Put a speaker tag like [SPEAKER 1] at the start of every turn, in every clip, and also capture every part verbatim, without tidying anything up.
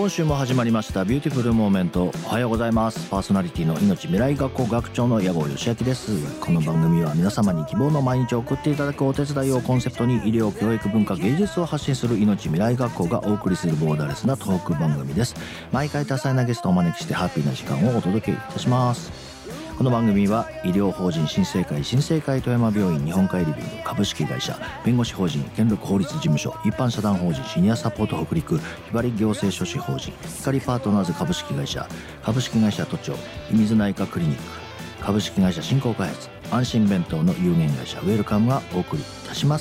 [SPEAKER 1] 今週も始まりましたビューティフルモーメント。おはようございます。パーソナリティの命未来学校学長の矢後義明です。この番組は皆様に希望の毎日を送っていただくお手伝いをコンセプトに、医療、教育、文化、芸術を発信する命未来学校がお送りするボーダーレスなトーク番組です。毎回多彩なゲストをお招きしてハッピーな時間をお届けいたします。この番組は医療法人新生会新生会富山病院日本海リビング株式会社、弁護士法人健力法律事務所、一般社団法人シニアサポート北陸、ひばり行政書士法人光パートナーズ株式会社、株式会社都庁水内科クリニック、株式会社振興開発、安心弁当の有限会社ウェルカムがお送りいたします。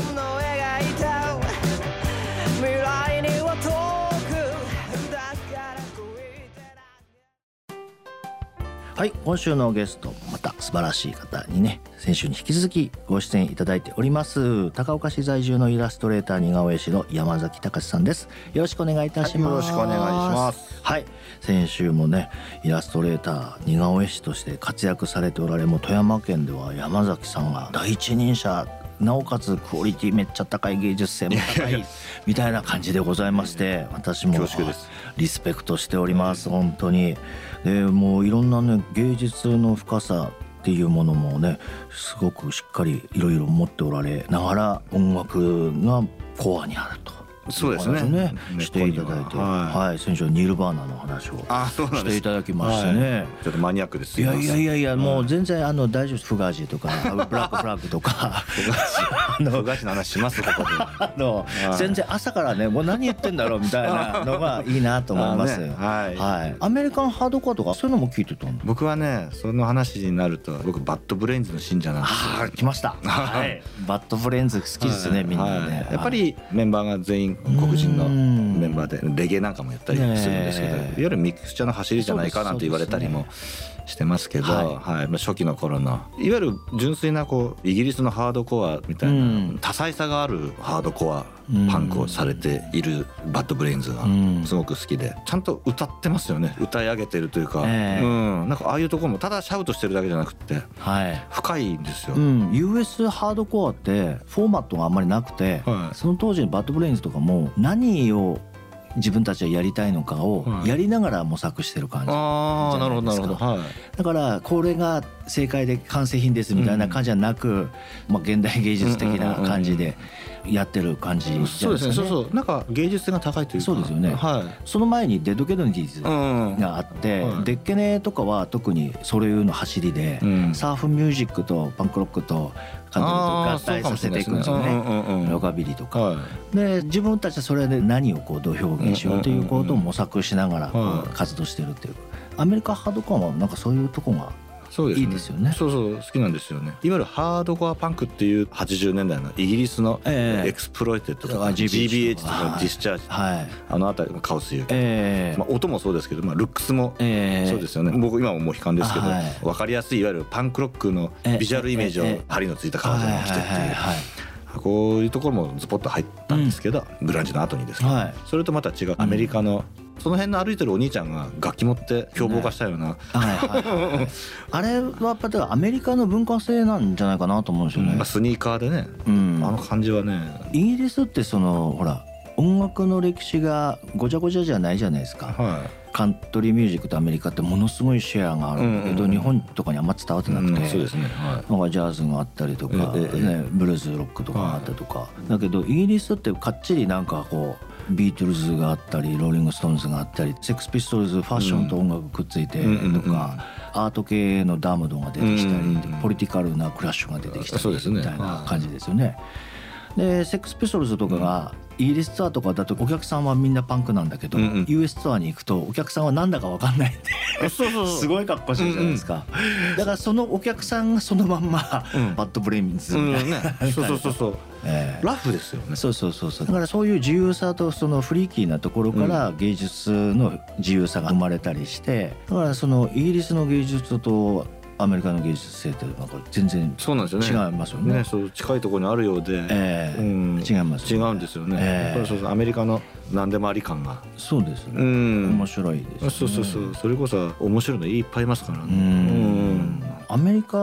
[SPEAKER 1] はい、今週のゲスト、また素晴らしい方にね、先週に引き続きご出演いただいております。高岡市在住のイラストレーター似顔絵師の山崎隆さんです。よろしくお願いいたします。
[SPEAKER 2] はい、よろしくお願いします。
[SPEAKER 1] はい、先週もね、イラストレーター似顔絵師として活躍されておられ、もう富山県では山崎さんが第一人者、なおかつクオリティめっちゃ高い、芸術性も高いみたいな感じでございまして、私もリスペクトしております。本当に。でもういろんなね、芸術の深さっていうものもね、すごくしっかりいろいろ持っておられながら、音楽がコアにあると。
[SPEAKER 2] そうですね、
[SPEAKER 1] ね、していただいて、はい、はい、先週ニルバーナの話をしていただきましてね、はい、
[SPEAKER 2] ちょっとマニアックです。
[SPEAKER 1] いやいやいやいや、もう全然あの大丈夫です。フガージーとかブラックフラッグとか
[SPEAKER 2] フガージーの話しますここで
[SPEAKER 1] あの全然朝からね、もう何言ってんだろうみたいなのがいいなと思います。ね、はい、はい、アメリカンハードコアとかそういうのも聞いてたんだ。
[SPEAKER 2] 僕はね、その話になると、僕バッドブレインズの信者なんですよ。
[SPEAKER 1] あ、来ました、はい、バッドブレインズ好きですね、はい、みんなね、はい、
[SPEAKER 2] やっぱりメンバーが全員黒人のメンバーで、レゲエなんかもやったりするんですけど、いわゆるミクスチャーの走りじゃないかなんて言われたりもしてますけど、はいはい、初期の頃のいわゆる純粋なこうイギリスのハードコアみたいな多彩さがあるハードコアパンクをされているバッドブレインズがすごく好きで、ちゃんと歌ってますよね。歌い上げてるというか、えーうん、なんかああいうところもただシャウトしてるだけじゃなくて、はい、深いんですよ、うん、
[SPEAKER 1] ユーエス ハードコアってフォーマットがあんまりなくて、はい、その当時のバッドブレインズとかも何を自分たちはやりたいのかをやりながら模索してる感じじゃないですか。はい、だからこれが正解で完成品ですみたいな感じじゃなく、うん、まあ、現代芸術的な感じでやってる感じじゃないですかね。
[SPEAKER 2] そうですね、そうそう、なんか芸術性が高いというか。
[SPEAKER 1] そうですよね、はい、その前にデッドケネディーズがあって、うん、デッケネとかは特にそういうの走りで、うん、サーフミュージックとパンクロックとカントリーと合体させていくんですよね。ロカビリーとか、はい、で自分たちはそれで何をこうどう表現しようということを模索しながらこう活動してるっていう、アメリカハードコアもなんかそういうとこがいいですよね。
[SPEAKER 2] そうそう、好きなんですよね。いわゆるハードコアパンクっていうはちじゅうねんだいのイギリスのエクスプロイテッドとか ジービーエイチ とかディスチャージ、はい、あのあたりのカオス勇気、えーまあ、音もそうですけど、まあ、ルックスもそうですよね、えー、僕今ももう悲観ですけど、はい、分かりやすいいわゆるパンクロックのビジュアルイメージを針のついた彼女が着てっていう、こういうところもズポッと入ったんですけど、うん、グランジの後にですけど、はい、それとまた違うアメリカの、うん、その辺の歩いてるお兄ちゃんが楽器持って凶暴化したような、ね、はいはいはい、
[SPEAKER 1] あれはやっぱりアメリカの文化性なんじゃないかなと思うんですよね、
[SPEAKER 2] うん、スニーカーでね、うん、あの感じはね。
[SPEAKER 1] イギリスってそのほら音楽の歴史がごちゃごちゃじゃないじゃないですか、はい、カントリーミュージックとアメリカってものすごいシェアがあるんだけど、うんうん、日本とかにあんま伝わってなくて、うん、そうですね、はい、なんかジャズがあったりとか、ね、ブルーズロックとかがあったりとか、はい、だけどイギリスってかっちりなんかこうビートルズがあったりローリングストーンズがあったりセックスピストルズファッションと音楽くっついてとか、アート系のダムドが出てきたり、ポリティカルなクラッシュが出てきたりみたいな感じですよね。でセックスピストルズとかがイギリスツアーとかだとお客さんはみんなパンクなんだけど、うんうん、ユーエス ツアーに行くとお客さんはなんだか分かんないってそうそうそうすごい格好してるじゃないですか、うんうん、だからそのお客さんがそのまんま、うん、バッドブレインズみたいな、うんね、そうそうそうそう、えー、ラフですよね。そうそうそうそう、だからそういう自由さとそのフリーキーなところから芸術の自由さが生まれたりして、だからそのイギリスの芸術とアメリカの芸術性ってなんか全然違いますよね。そうなんですよね。
[SPEAKER 2] ね、そう近いところにあるようで、
[SPEAKER 1] えーうん、違いますよね。
[SPEAKER 2] 違うんですよね。えー、そうそうアメリカの何でもあり感が。
[SPEAKER 1] そうですね。うん、面白いですね。
[SPEAKER 2] そうそうそう、それこそ面白いのいっぱいいますからね。
[SPEAKER 1] うん、アメリカっ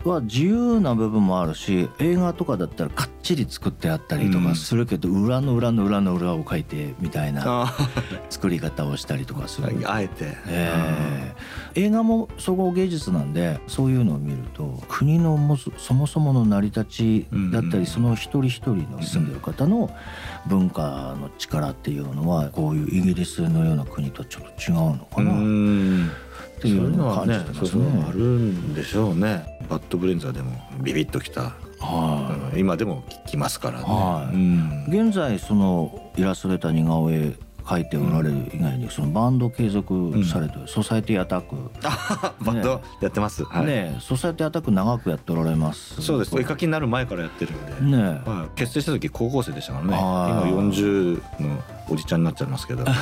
[SPEAKER 1] は自由な部分もあるし、映画とかだったらかっちり作ってあったりとかするけど、うん、裏の裏の裏の裏を書いてみたいな作り方をしたりとかする
[SPEAKER 2] あえて、
[SPEAKER 1] えー、映画も総合芸術なんで、そういうのを見ると国のもそもそもの成り立ちだったり、うんうん、その一人一人の住んでる方の文化の力っていうのはこういうイギリスのような国とちょっと違うのかな、うん
[SPEAKER 2] っていうのはね、そういうのはあるんでしょうね。バッドブレインズはでもビビッときた、はい、今でも聞きますからね、はいうん、
[SPEAKER 1] 現在そのイラストレーター似顔絵描いておられる以外にそのバンド継続されてる、うん、ソサエティアタック、
[SPEAKER 2] バンドやってます、
[SPEAKER 1] はい、ね、ソサエティアタック長くやっておられます。
[SPEAKER 2] そうです、絵描きになる前からやってるんで、ねはい、結成した時高校生でしたからね。今よんじゅうのおじちゃんになっちゃいますけど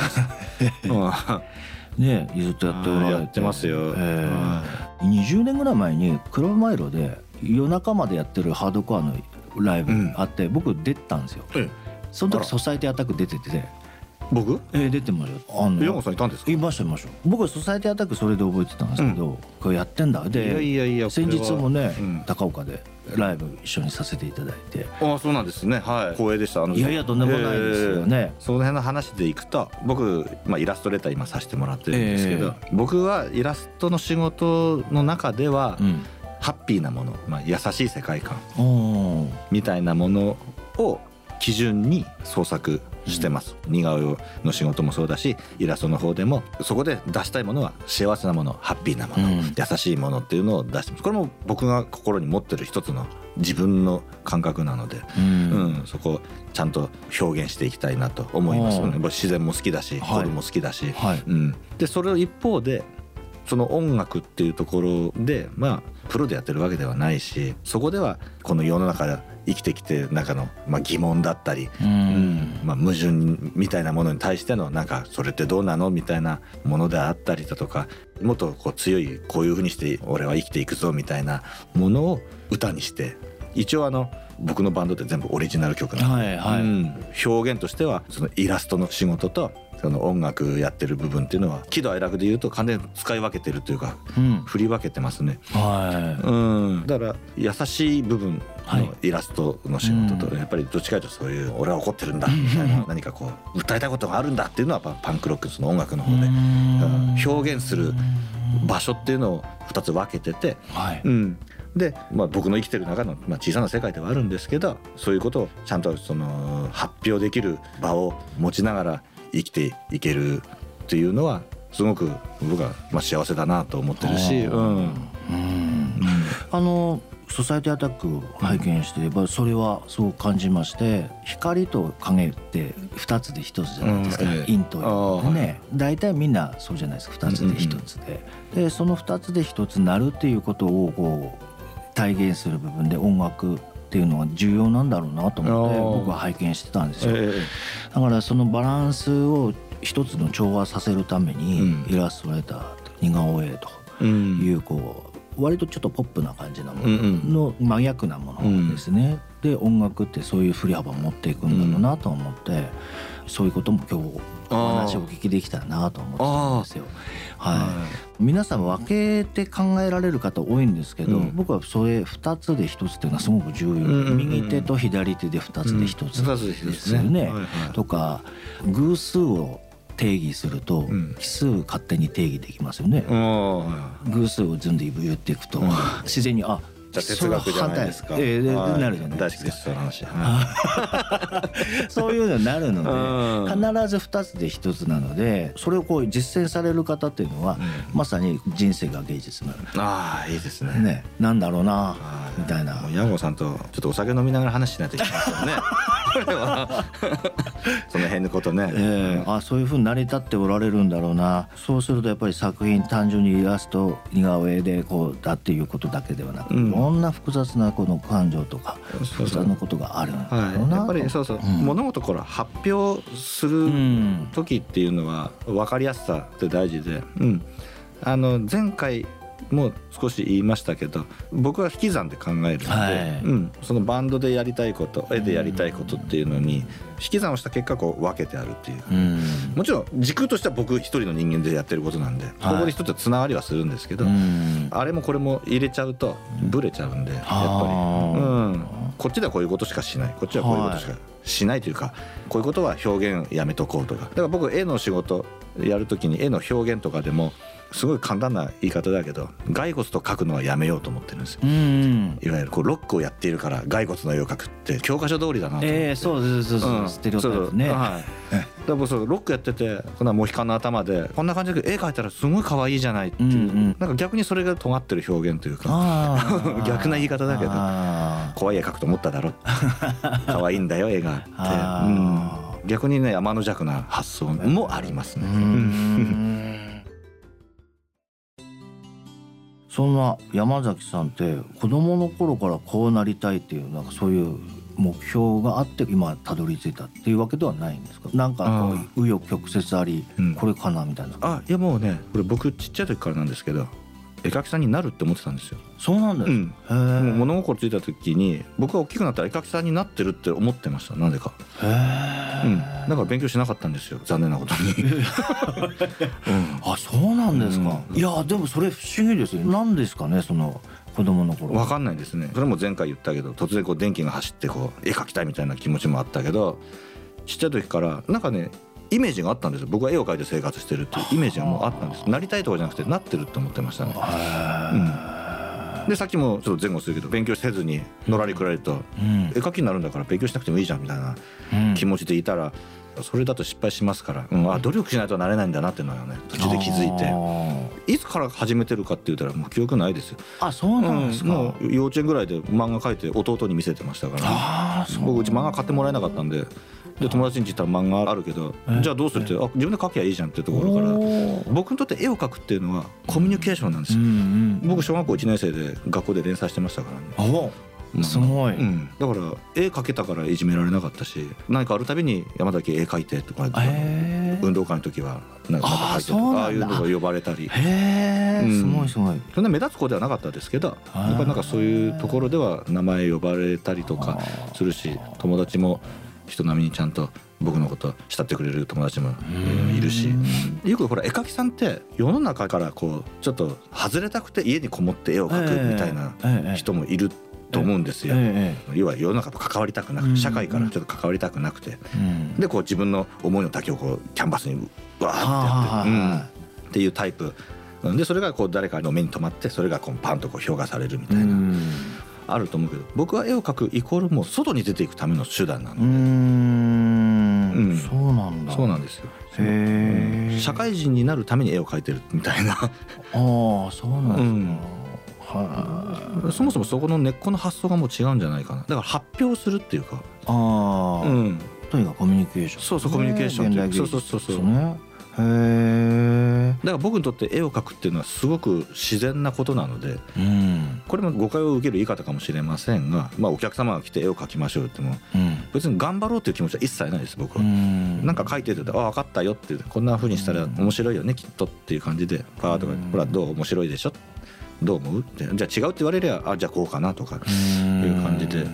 [SPEAKER 1] ね、ずっとやっておられて
[SPEAKER 2] やってますよ、え
[SPEAKER 1] ー、にじゅうねんぐらい前にクラブマイロで夜中までやってるハードコアのライブあって、うん、僕出てたんですよ、うん、その時ソサエティアタック出てて、
[SPEAKER 2] 僕
[SPEAKER 1] えー、出てましたよ。
[SPEAKER 2] 山本さんいたんですか？
[SPEAKER 1] いましたいました。僕はソサエティアタックそれで覚えてたんですけど、うん、これやってんだで、
[SPEAKER 2] いやいやいや
[SPEAKER 1] 先日もね、うん、高岡でライブ一緒にさせていただいて、
[SPEAKER 2] ああそうなんですね、はい、光栄でした。あの
[SPEAKER 1] いやいやとんでもないですよね、
[SPEAKER 2] えー、その辺の話でいくと、僕、まあ、イラストレーター今させてもらってるんですけど、えー、僕はイラストの仕事の中では、うん、ハッピーなもの、まあ、優しい世界観みたいなものを基準に創作してます、うん、似顔絵の仕事もそうだし、イラストの方でもそこで出したいものは幸せなもの、ハッピーなもの、うん、優しいものっていうのを出してます。これも僕が心に持ってる一つの自分の感覚なので、うんうん、そこをちゃんと表現していきたいなと思います、ね、自然も好きだし、はい、彫も好きだし、はいうん、でそれを一方でその音楽っていうところで、まあプロでやってるわけではないし、そこではこの世の中で生きてきてる中の、まあ、疑問だったり、うんうんまあ、矛盾みたいなものに対してのなんかそれってどうなのみたいなものであったりだとか、もっとこう強いこういう風にして俺は生きていくぞみたいなものを歌にして、一応あの僕のバンドって全部オリジナル曲なので、はいはいうん、表現としてはそのイラストの仕事とその音楽やってる部分っていうのは喜怒哀楽でいうと完全に使い分けてるというか、うん、振り分けてますね、はいうん、だから優しい部分のイラストの仕事と、はい、やっぱりどっちかというとそういう俺は怒ってるんだみたいな何かこう訴えたいことがあるんだっていうのはパンクロックその音楽の方で表現する場所っていうのをふたつ分けてて、はいうんでまあ、僕の生きてる中の、まあ、小さな世界ではあるんですけど、そういうことをちゃんとその発表できる場を持ちながら生きていけるっていうのはすごく僕はまあ幸せだなと思ってるし、うんうんうん、
[SPEAKER 1] あのソサエティアタックを拝見して、うん、それはすごく感じまして、光と影ってふたつでひとつじゃないですか、うんええ、陰と陽ね、大体みんなそうじゃないですか、ふたつでひとつで、うんうん、でそのふたつでひとつなるっていうことをこう体現する部分で音楽っていうのは重要なんだろうなと思って僕は拝見してたんですよ、えー、だからそのバランスを一つの調和させるためにイラストレーター似顔絵というこう割とちょっとポップな感じなものの真逆なものですね、で音楽ってそういう振り幅を持っていくんだろうなと思って、そういうことも今日お話をお聞きできたらなと思ってたんですよ。はい、皆さん分けて考えられる方多いんですけど、うん、僕はそれふたつでひとつっていうのはすごく重要、うんうんうん、右手と左手でふたつでひとつですよね、うんはいはい、とか偶数を定義すると奇数勝手に定義できますよね、うん、偶数を順で言っていくと、うん、自然にあ
[SPEAKER 2] じゃあ哲学じゃないですか、
[SPEAKER 1] えー、なるじゃないですか。大好きですその話、はい、そういうのになるので、うん、必ずふたつでひとつなので、それをこう実践される方っていうのは、うん、まさに人生が芸術なの。
[SPEAKER 2] ああいいですね。
[SPEAKER 1] ね、なんだろうなみたいな。
[SPEAKER 2] ヤンゴさんとちょっとお酒飲みながら話しないといけないですよねその辺のことね、
[SPEAKER 1] えー、あそういう風に成り立っておられるんだろうな。そうするとやっぱり作品単純にイラスト似顔絵でこうだっていうことだけではなく、うんいろんな複雑なこの感情とか複雑なことがあるんだろうな、はい、
[SPEAKER 2] やっぱりそうそう、うん、物事から発表する時っていうのは分かりやすさって大事で、うん、あの前回もう少し言いましたけど、僕は引き算で考えるので、はい、うん、そのバンドでやりたいこと、絵でやりたいことっていうのに引き算をした結果こう分けてあるっていう、うん、もちろん軸としては僕一人の人間でやってることなんで、はい、ここで一つつながりはするんですけど、うん、あれもこれも入れちゃうとブレちゃうんで、やっぱり、うん、こっちではこういうことしかしない、こっちはこういうことしかしないというか、はい、こういうことは表現やめとこうとか。だから僕絵の仕事やるときに絵の表現とかでもすごい簡単な言い方だけど、骸骨と書くのはやめようと思ってるんですよ。うん、いわゆるこうロックをやっているから骸骨の絵を描くって教科書通りだなと思って。えー、そうそうそうそう、ステレオタイプね。はい。だからそうロックやってて、こんなモヒカンの頭でこんな感じで絵描いたらすごい可愛いじゃないっていう、うんうん、なんか逆にそれが尖ってる表現というか逆な言い方だけど、怖い絵描くと思っただろ可愛いんだよ絵がって、うん、逆にね天の弱な発想もありますね。
[SPEAKER 1] そんな山崎さんって子供の頃からこうなりたいっていうなんかそういう目標があって今たどり着いたっていうわけではないんですか？なんかこう紆余曲折あり、うん、これかなみたいな。
[SPEAKER 2] あ、いやもうね、これ僕ちっちゃい時からなんですけど、絵描きさんになるって思ってたんですよ。
[SPEAKER 1] そうなんです、うん、
[SPEAKER 2] へー。もう物心ついた時に僕が大きくなったら絵描きさんになってるって思ってました。なぜか。へー、うん、だから勉強しなかったんですよ、残念なことに、うん、
[SPEAKER 1] あ、そうなんですか、うん、いやでもそれ不思議ですよ。なんですかね、その子供の頃。
[SPEAKER 2] 分かんないですね。それも前回言ったけど、突然こう電気が走ってこう絵描きたいみたいな気持ちもあったけど、ちっちゃい時からなんかねイメージがあったんですよ。僕は絵を描いて生活してるっていうイメージがもうあったんです。なりたいとかじゃなくてなってるって思ってましたね。うん、でさっきもちょっと前後するけど、勉強せずにのらりくらりと、うん、絵描きになるんだから勉強しなくてもいいじゃんみたいな気持ちでいたら、うん、それだと失敗しますから、うん、あ、努力しないとなれないんだなっていうのはね途中で気づいて、いつから始めてるかって言ったらもう記憶ないですよ。
[SPEAKER 1] あ、そうなんですか、うん、も
[SPEAKER 2] う幼稚園ぐらいで漫画描いて弟に見せてましたから、ね、あ、僕うち漫画買ってもらえなかったんで、で友達に言ったら漫画あるけど、じゃあどうするって、あ、自分で描きゃいいじゃんっていうところから、僕にとって絵を描くっていうのはコミュニケーションなんですよ、うんうん、僕小学校いちねん生で学校で連載してましたからね。
[SPEAKER 1] お、まあ、すごい、
[SPEAKER 2] うん、だから絵描けたからいじめられなかったし、何かあるたびに山崎絵描いてとか、運動会の時はなんか描いてとか、ああいうのが呼ばれたり、
[SPEAKER 1] へー、うん、すごいすごい。
[SPEAKER 2] そんな目立つ子ではなかったですけど、やっぱりなんかそういうところでは名前呼ばれたりとかするし、友達も人並みにちゃんと僕のこと慕ってくれる友達もいるし、よくほら絵描きさんって世の中からこうちょっと外れたくて家にこもって絵を描くみたいな人もいると思うんですよ。要は世の中と関わりたくなくて、社会からちょっと関わりたくなくて、でこう自分の思いの丈をこうキャンバスにわーってやって、うん、っていうタイプで、それがこう誰かの目に留まって、それがこうパンとこう評価されるみたいな、あると思うけど、僕は絵を描くイコールもう外に出ていくための手段なので。うーん、うん、そうなんだ。そうなんですよ。へー、社会人になるために絵を描いてるみたいな。ああ、そうなんですか、うん、はそもそもそこの根っこの発想がもう違うんじゃないかな。だから発表するっていうか、あ、うん、
[SPEAKER 1] とにかくコミュニケーション、
[SPEAKER 2] そうそう、コミュニケーションっていう、そうそうそうそう、ね、へえ。だから僕にとって絵を描くっていうのはすごく自然なことなので、うん、これも誤解を受ける言い方かもしれませんが、まあ、お客様が来て絵を描きましょうっても、うん、別に頑張ろうっていう気持ちは一切ないです僕は。うん、なんか描いてて、あ、分かったよって、こんな風にしたら面白いよねきっとっていう感じでパーッとか、ほらどう面白いでしょ、どう思うって、じゃあ違うって言われりゃ、あ、じゃあこうかなとかいう感じで、うん、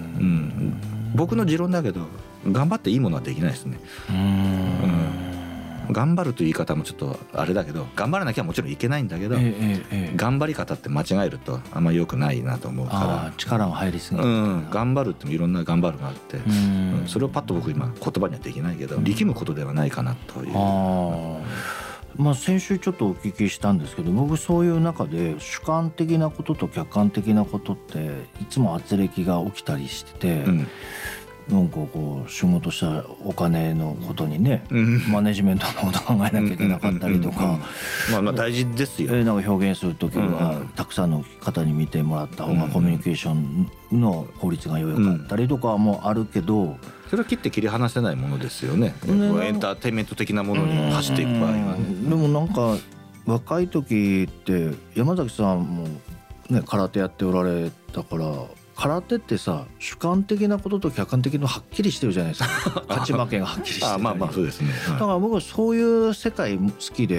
[SPEAKER 2] 僕の持論だけど頑張っていいものはできないですね。うん、うん、頑張るという言い方もちょっとあれだけど、頑張らなきゃもちろんいけないんだけど、ええええ、頑張り方って間違えるとあんまり良くないなと思うから、
[SPEAKER 1] 力が入りすぎる、
[SPEAKER 2] うん、頑張るってもいろんな頑張るがあって、うん、それをパッと僕今言葉にはできないけど、力むことではないかなという。あ、
[SPEAKER 1] まあ、先週ちょっとお聞きしたんですけど、僕そういう中で主観的なことと客観的なことっていつも圧力が起きたりしてて、うん、なんかこう仕事したお金のことにね、うん、マネジメントのこと考えなきゃいけなかったりとか、
[SPEAKER 2] まあまあ大事ですよ。
[SPEAKER 1] えー、なんか表現する時はたくさんの方に見てもらった方がコミュニケーションの効率が良かったりとかもあるけど、
[SPEAKER 2] それは切って切り離せないものですよね。エンターテインメント的なものに走っていく場合はね。
[SPEAKER 1] でもなんか若い時って山崎さんもね空手やっておられたから、空手ってさ主観的なことと客観的なのはっきりしてるじゃないですか。勝ち負けがはっきりしてる。
[SPEAKER 2] あ、まあまあそうですね、はい、
[SPEAKER 1] だから僕はそういう世界好きで、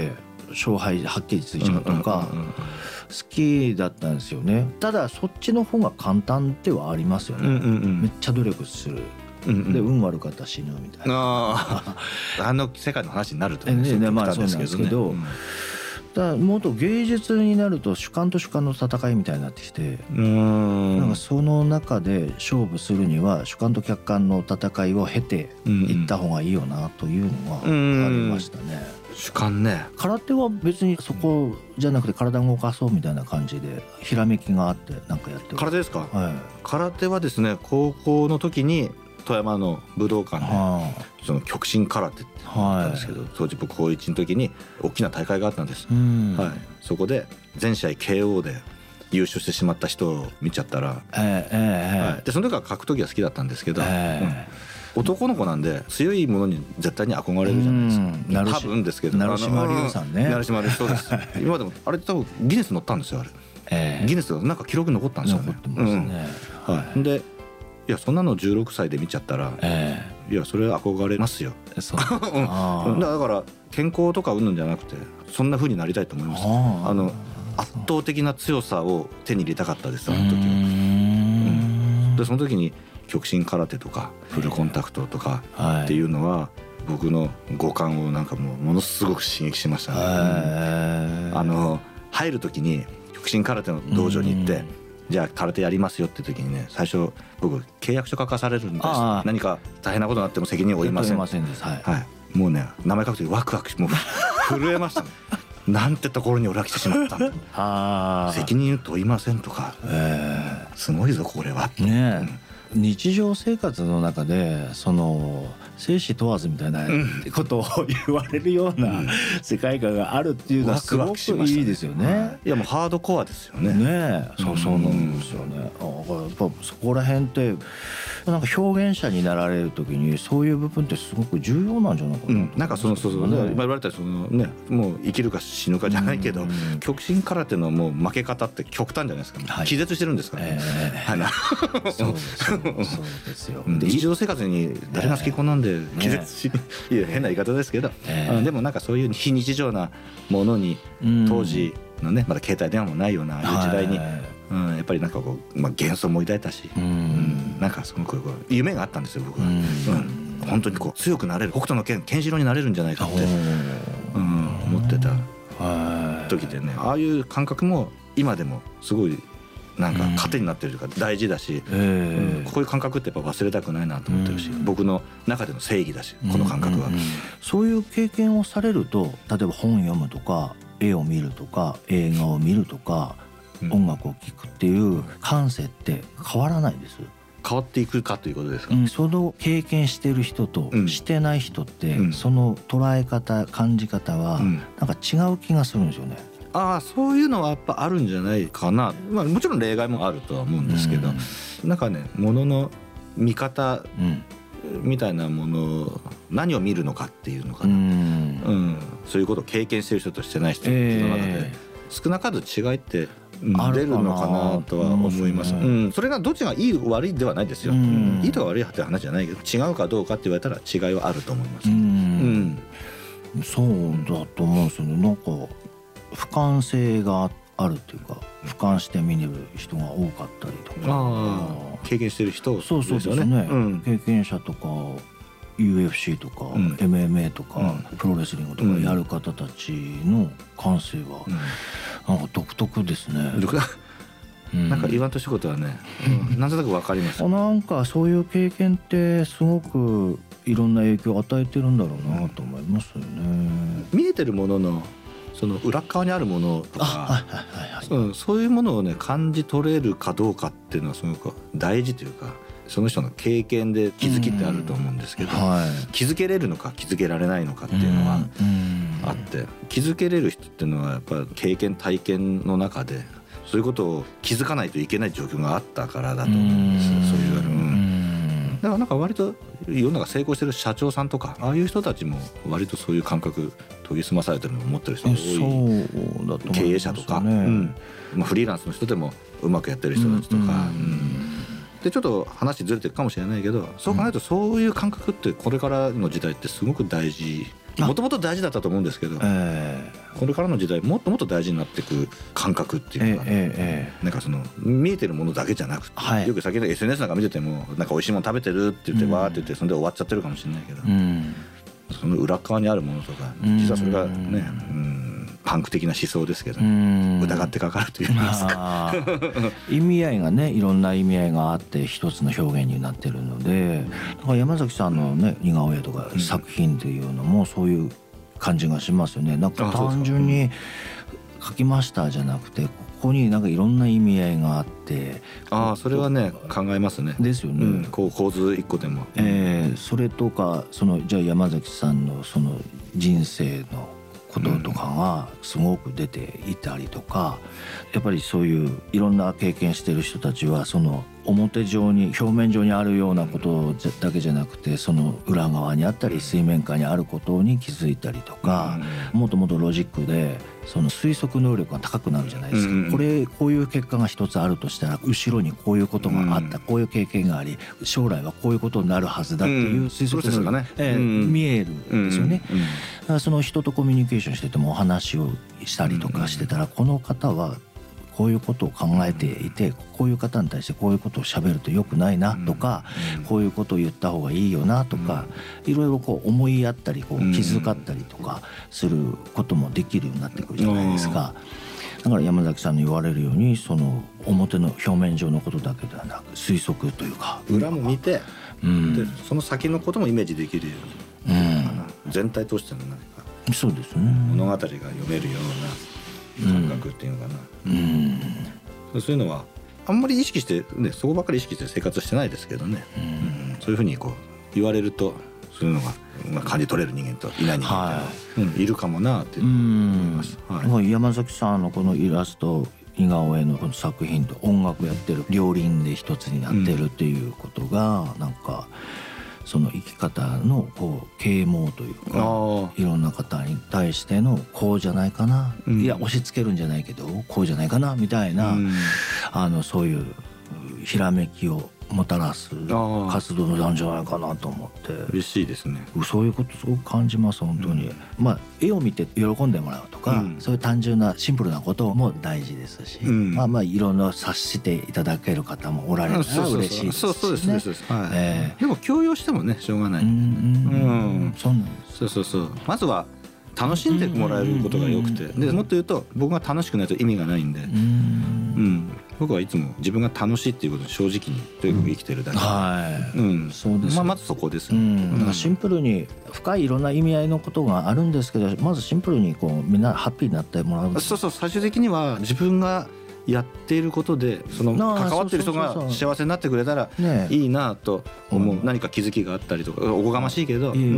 [SPEAKER 1] 勝敗はっきりついちゃうとか好きだったんですよね。ただそっちの方が簡単ではありますよね、うんうんうん、めっちゃ努力する、うんうん、で運悪かったら死ぬみたいな
[SPEAKER 2] ああの世界の話になるとね、
[SPEAKER 1] ね、まあそうなんですけど、うん、だもっと芸術になると主観と主観の戦いみたいになってきて、うーんなんかその中で勝負するには主観と客観の戦いを経ていった方がいいよなというのはありましたね。
[SPEAKER 2] 主観ね。
[SPEAKER 1] 空手は別にそこじゃなくて体を動かそうみたいな感じでひらめきがあってなんかやってる。
[SPEAKER 2] 空手ですか、はい、空手はですね高校の時に富山の武道館でその極真空手ってあったんですけど、はい、当時僕高いちの時に大きな大会があったんです、はい、そこで全試合 ケーオー で優勝してしまった人を見ちゃったら、えーえーはい、でその時は格闘技が好きだったんですけど、えーうん、男の子なんで強いものに絶対に憧れるじゃないですか。多分ですけど
[SPEAKER 1] 成島龍さんね。
[SPEAKER 2] 成島龍そうです今でもあれ多分ギネス乗ったんですよあれ、えー、ギネスがなんか記録残ったんですよね。
[SPEAKER 1] 残ってますね、
[SPEAKER 2] うんはい、でいやそんなのじゅうろくさいで見ちゃったら、えー、いやそれ憧れますよそうあだから健康とかうんぬんじゃなくてそんな風になりたいと思います。あの圧倒的な強さを手に入れたかったですあの時は、うん、でその時に極真空手とかフルコンタクトとかっていうのは僕の五感をなんかもうものすごく刺激しましたね、うん、あの入る時に極真空手の道場に行ってじゃあ空手やりますよって時にね最初僕契約書書かされるんです。何か大変なことになっても責任を負いません、
[SPEAKER 1] ませんです、はい
[SPEAKER 2] はい、もうね名前書く時ワクワクもう震えましたねなんてところに俺は来てしまったんだあ責任問いませんとか、えー、すごいぞこれはね、
[SPEAKER 1] うん、日常生活の中でその生死問わずみたいなことを言われるような世界観があるっていうのはすごくいいですよね。
[SPEAKER 2] いやもうハードコアですよね。
[SPEAKER 1] ねえ、そうそうなんですよね。あやっぱそこら辺ってなんか表現者になられる時にそういう部分ってすごく重要なんじゃないかな、うん、
[SPEAKER 2] なんかそのそうそう、ね、今言われたそのねもう生きるか死ぬかじゃないけど、極真空手のもう負け方って極端じゃないですか、はい、気絶してるんですからね、えーはい、そうですそうですよ。で日常生活に誰が好き好んで気絶し、えー、いや変な言い方ですけど、えー、でもなんかそういう非日常なものに当時のねまだ携帯電話もないような時代に、うん、やっぱりなんかこう、まあ、幻想も抱いたし、うんうん、なんかすごくこう夢があったんですよ僕は、うんうん、本当にこう強くなれる北斗の拳ケンシロウになれるんじゃないかって、うん、思ってた時でねああいう感覚も今でもすごいなんか糧になってるというか大事だし、うんうん、こういう感覚ってやっぱ忘れたくないなと思ってるし、うん、僕の中での正義だしこの感覚は、うんうんうん、
[SPEAKER 1] そういう経験をされると例えば本読むとか絵を見るとか映画を見るとか、うん、音楽を聴くっていう感性って変わらないです。
[SPEAKER 2] 変わっていくかということですか、
[SPEAKER 1] うん、その経験してる人としてない人って、うん、その捉え方感じ方はなんか違う気がするんですよね。
[SPEAKER 2] ああそういうのはやっぱあるんじゃないかな、まあ、もちろん例外もあるとは思うんですけど、うん、なんかねものの見方みたいなもの何を見るのかっていうのかな、うんうん、そういうことを経験してる人としてない人の中で、えー、少なからず違いって出るのかなとは思います、うん、それがどっちがいい悪いではないですよ、うん、いいとか悪いって話じゃないけど違うかどうかって言われたら違いはあると思います、うん
[SPEAKER 1] うん、そうだと思うんですよね。なんか俯瞰性があるっていうか俯瞰して見る人が多かったりとか
[SPEAKER 2] あ経験してる人ですよね。
[SPEAKER 1] そうそうですね、うん、経験者とか ユーエフシー とか、うん、エムエムエー とか、うん、プロレスリングとかやる方たちの感性はなんか独特ですね、
[SPEAKER 2] うん、なんか言わんとしたことはね、うん、なんとなく分かります。
[SPEAKER 1] なんかそういう経験ってすごくいろんな影響を与えてるんだろうなと思いますよね。
[SPEAKER 2] 見えてるもののその裏側にあるものとかそういうものをね感じ取れるかどうかっていうのはすごく大事というかその人の経験で気づきってあると思うんですけど、はい、気づけれるのか気づけられないのかっていうのはあって気づけれる人っていうのはやっぱ経験体験の中でそういうことを気づかないといけない状況があったからだと思うんですよ。そういう、うん、だからなんか割と世の中成功してる社長さんとかああいう人たちも割とそういう感覚研ぎ澄まされてるのを持ってる人が多い。そうだと思いますね。経営者とか、うんまあ、フリーランスの人でもうまくやってる人たちとか、うんうんでちょっと話ずれてるかもしれないけどそう考えるとそういう感覚ってこれからの時代ってすごく大事もともと大事だったと思うんですけど、えー、これからの時代もっともっと大事になっていく感覚っていうか、えーえー、なんかその見えてるものだけじゃなくて、はい、よく先ほど エスエヌエス なんか見ててもなんか美味しいもの食べてるって言ってわーって言ってそれで終わっちゃってるかもしれないけど、うん、その裏側にあるものとか実はそれがね、うん、パンク的な思想ですけど、ね、疑ってかかるといいますか
[SPEAKER 1] 意味合いがねいろんな意味合いがあって一つの表現になってるので、だから山崎さんのね似顔絵とか作品っていうのもそういう感じがしますよね。なんか単純に描きましたじゃなくてここになんかいろんな意味合いがあって、
[SPEAKER 2] ああそれはね考えますね。
[SPEAKER 1] ですよね、うん、
[SPEAKER 2] こう構図一個でも、
[SPEAKER 1] えー、それとかそのじゃあ山崎さんのその人生のこととかがすごく出ていたりとか、やっぱりそういういろんな経験してる人たちはその表上に表面上にあるようなことだけじゃなくてその裏側にあったり水面下にあることに気づいたりとか、もっともっとロジックでその推測能力が高くなるじゃないですか。これこういう結果が一つあるとしたら後ろにこういうことがあった、こういう経験があり将来はこういうことになるはずだっていう推測能力が、ねえー、見えるんですよね。だからその人とコミュニケーションしててもお話をしたりとかしてたらこの方はこういうことを考えていてこういう方に対してこういうことを喋ると良くないなとか、こういうことを言った方がいいよなとか、いろいろこう思いやったりこう気遣ったりとかすることもできるようになってくるじゃないですか。だから山崎さんの言われるようにその表の表面上のことだけではなく推測というか
[SPEAKER 2] 裏も見て、うん、でその先のこともイメージできるように、うん、全体としての何か
[SPEAKER 1] そうですね
[SPEAKER 2] 物語が読めるような感覚っていうのかな、うんうん、そういうのはあんまり意識して、ね、そこばっかり意識して生活してないですけどね、うんうん、そういうふうにこう言われるとそういうのが、まあ、感じ取れる人間といない人間、はいうん、いるかもなって思います、
[SPEAKER 1] はい、山崎さんのこのイラスト似顔絵のこの作品と音楽やってる両輪で一つになってるっていうことが、うん、なんかその生き方のこう啓蒙というかいろんな方に対してのこうじゃないかな、うん、いや押し付けるんじゃないけどこうじゃないかなみたいな、うん、あのそういうひらめきをもたらす活動なんじゃないかなと思って
[SPEAKER 2] 嬉しいですね。
[SPEAKER 1] そういうことすごく感じます本当に、うん、まあ絵を見て喜んでもらうとか、うん、そういう単純なシンプルなことも大事ですし、うん、まあまあいろんな察していただける方もおられたら嬉しいですしね。
[SPEAKER 2] そうですそうです、はいえー、でも強要してもねしょうがない。うんうん、そうなんです。そうそうそうまずは楽しんでもらえることがよくて、でもっと言うと僕が楽しくないと意味がないんで、うん、うん、僕はいつも自分が楽しいっていうことに正直にとにかく生きてるだけ、うん、はい、うん、そうです、まあ、まずそこですね、
[SPEAKER 1] うんうん、シンプルに深いいろんな意味合いのことがあるんですけどまずシンプルにこうみんなハッピーになってもらう。
[SPEAKER 2] そうそう最終的には自分がやっていることでその関わっている人が幸せになってくれたらいいなと思う、ね、何か気づきがあったりとかおこがましいけど、うんうん、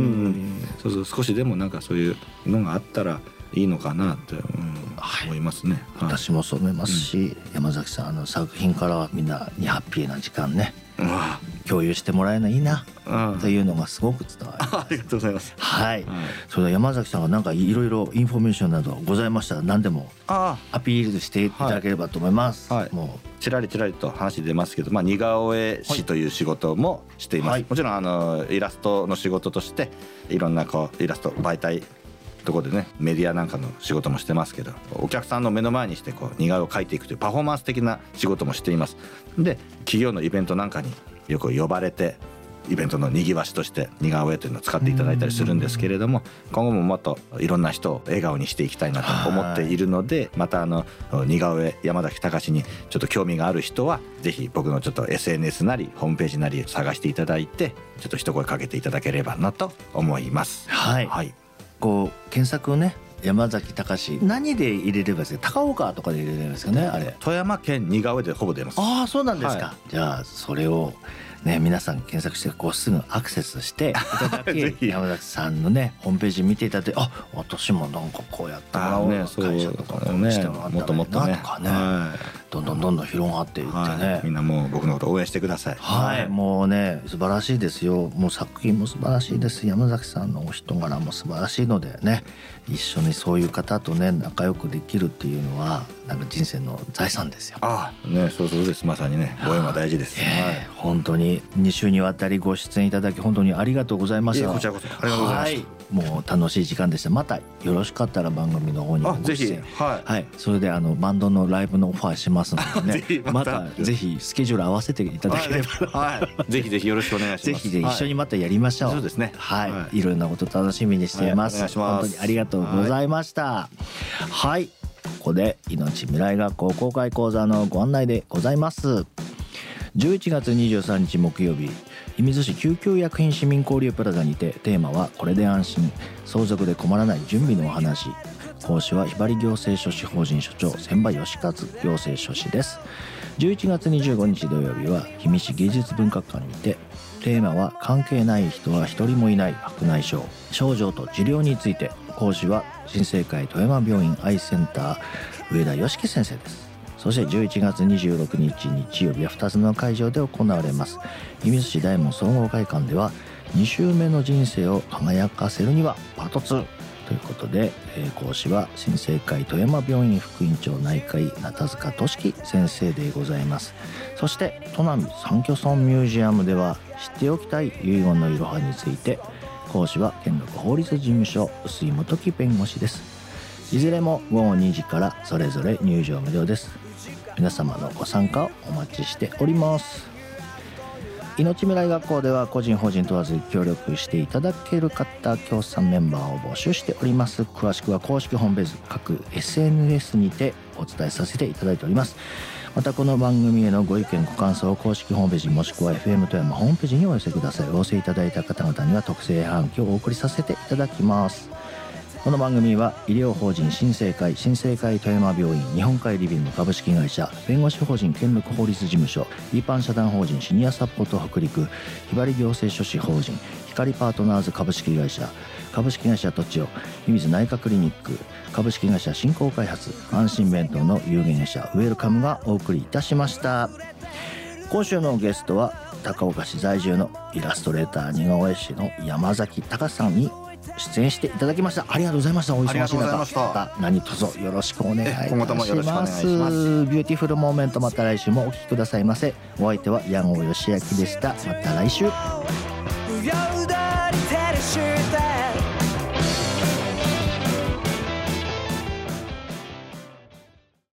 [SPEAKER 2] そうそう少しでもなんかそういうのがあったらいいのかなって、うんはい、思いますね、
[SPEAKER 1] はい、私もそう思いますし、うん、山崎さんあの作品からみんなにハッピーな時間ね、うん、共有してもらえないいなというのがすごく伝わります。
[SPEAKER 2] ありがとうございます。
[SPEAKER 1] はい。はい、それでは山崎さんは何かいろいろインフォメーションなどございましたら何でもアピールしていただければと思います。
[SPEAKER 2] はい、もうちらりちらりと話出ますけど、まあ、似顔絵師という仕事もしています。はい、もちろんあのイラストの仕事としていろんなこうイラスト媒体ところでねメディアなんかの仕事もしてますけどお客さんの目の前にしてこう似顔絵を描いていくというパフォーマンス的な仕事もしています。で企業のイベントなんかによく呼ばれてイベントのにぎわしとして似顔絵というのを使っていただいたりするんですけれども今後ももっといろんな人を笑顔にしていきたいなと思っているのでまたあの似顔絵山崎隆にちょっと興味がある人はぜひ僕のちょっと エスエヌエス なりホームページなり探していただいてちょっと一声かけていただければなと思います。
[SPEAKER 1] はい、はいこう検索をね山崎隆何で入れればいいですか。高岡とかで入れればいいですかね。あれ
[SPEAKER 2] 富山県似顔絵でほぼ出ます。
[SPEAKER 1] ああそうなんですか、はい、じゃあそれをね皆さん検索してこうすぐアクセスしていただき山崎さんのねホームページ見ていただいてあ私もなんかこうやってもらおう、ね、会社とかもしてもらったらいいなとかね、はい、どんどんどんどん広がっていってね、はい、
[SPEAKER 2] みんなもう僕のこと応援してください。
[SPEAKER 1] はい、はい、もうね素晴らしいですよ。もう作品も素晴らしいです。山崎さんのお人柄も素晴らしいのでね一緒にそういう方とね仲良くできるっていうのはなんか人生の財産ですよ。
[SPEAKER 2] ああねそうそうですまさにねご縁は大事です。
[SPEAKER 1] えーはい、本当にに週にわたりご出演いただき本当にありがとうございました。
[SPEAKER 2] こちらこそありがとうございました。はい
[SPEAKER 1] もう楽しい時間でした。またよろしかったら番組の方にもご出演、はい、はい、それであのバンドのライブのオファーしますのでねまたぜひスケジュール合わせていただければ、
[SPEAKER 2] はい、ぜひぜひよろしくお願いします。
[SPEAKER 1] ぜひぜひ一緒にまたやりましょう。
[SPEAKER 2] そうですね、
[SPEAKER 1] はい、はい、いろんなこと楽しみにしています、はい、本当にありがとうございました。はい、はい、ここで命未来学校公開講座のご案内でございます。じゅういちがつにじゅうさんにち木曜日、射水市救急薬品市民交流プラザにて、テーマはこれで安心、相続で困らない準備のお話。講師はひばり行政書士法人所長千葉義勝行政書士です。じゅういちがつにじゅうごにち土曜日は氷見市芸術文化館にて、テーマは関係ない人は一人もいない白内障、症状と治療について。講師は新生会富山病院アイセンター上田良樹先生です。そしてじゅういちがつにじゅうろくにち日曜日はふたつの会場で行われます。射水市大門総合会館では、に週目の人生を輝かせるにはパートツーということで、えー、講師は新生会富山病院副院長内科医中塚俊樹先生でございます。そして砺波三居村ミュージアムでは、知っておきたい遺言のいろはについて、講師は県立法律事務所臼井元樹弁護士です。いずれもごごにじからそれぞれ入場無料です。皆様のご参加をお待ちしております。命未来学校では個人法人問わず協力していただける方、協賛メンバーを募集しております。詳しくは公式ホームページ各 エスエヌエス にてお伝えさせていただいております。またこの番組へのご意見ご感想を公式ホームページもしくは エフエム 富山ホームページにお寄せください。お寄せいただいた方々には特製はがきをお送りさせていただきます。この番組は医療法人新生会、新生会富山病院、日本海リビング株式会社、弁護士法人県立法律事務所、一般社団法人シニアサポート北陸、ひばり行政書士法人、光パートナーズ株式会社、株式会社とちお、秘密内科クリニック、株式会社振興開発、安心弁当の有限会社ウェルカムがお送りいたしました。今週のゲストは高岡市在住のイラストレーター似顔絵師の山崎隆さんに出演していただきました。ありがとうございました。お忙しい中、また何卒よろしくお願いいたします。ビューティフルモーメント、また来週もお聞きくださいませ。お相手は矢後義明でした。また来週。